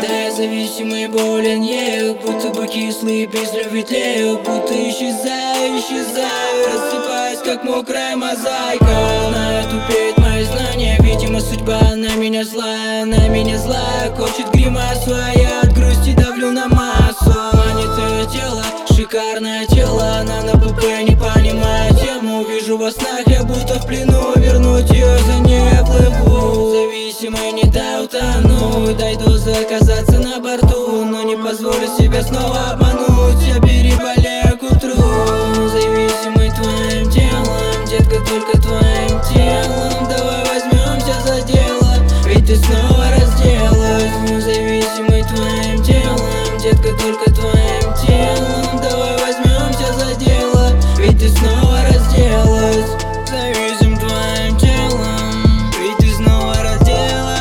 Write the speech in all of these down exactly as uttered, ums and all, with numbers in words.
Да я зависимый, болен, ею, будто бы кислый, быстро ветлею, будто исчезаю, исчезаю, рассыпаюсь, как мокрая мозаика. Знаю, тупеет мои знания, видимо, судьба на меня злая, на меня злая, корчит гримасу, а я от грусти давлю на массу. Манит ее тело, шикарное тело, она на ПП, не понимая тему. Вижу во снах, я будто в плену, вернуть ее за ней я плыву. Зависимый, не дай утону, дойду заказаться на борту, но не позволю себе снова обмануть, я переболею к утру. Зависимый твоим телом, детка, только твоим телом. Давай возьмемся за дело, ведь ты снова разделась. Зависимый твоим телом, детка, только твоим телом. Давай возьмемся за дело, ведь ты снова разделась. Зависим твоим телом, ведь ты снова разделась,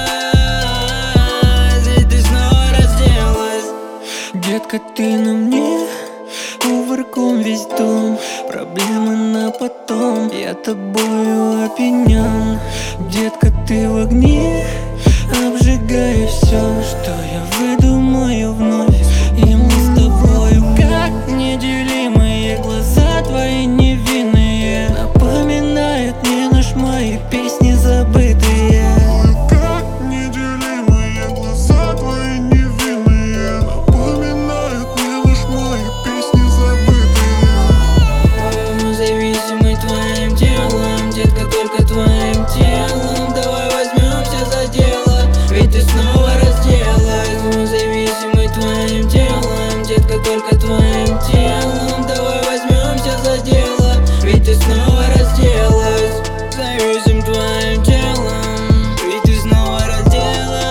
ведь ты снова разделась. Детка, ты на мне, кувырком весь дом, проблемы на потом, я тобою опьянен. Детка, ты в огне, обжигая все, что я выдумаю вновь. И мы с тобою как неделимые, глаза твои невинные напоминают мне наш мои песни забытые. Как неделимые, глаза твои невинные напоминают мне лишь мои песни забытые. Зависимый твоим телом, детка, только твоим телом. Давай возьмемся за дело, ведь ты снова разделась. Зависимый твоим телом, детка, только твоим телом. Давай возьмемся за дело, ведь ты снова разделась. Зависим твоим телом, ведь ты снова разделась,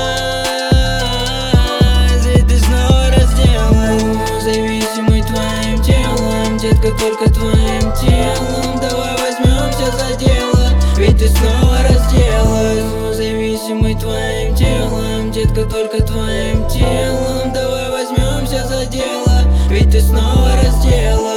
ведь ты снова разделась. Зависимый твоим телом, детка, только твоим телом. Давай возьмемся за дело, ведь ты снова разделась. Зависимый твоим телом, детка, только твоим телом. Давай возьмемся за дело, ведь ты снова разделась.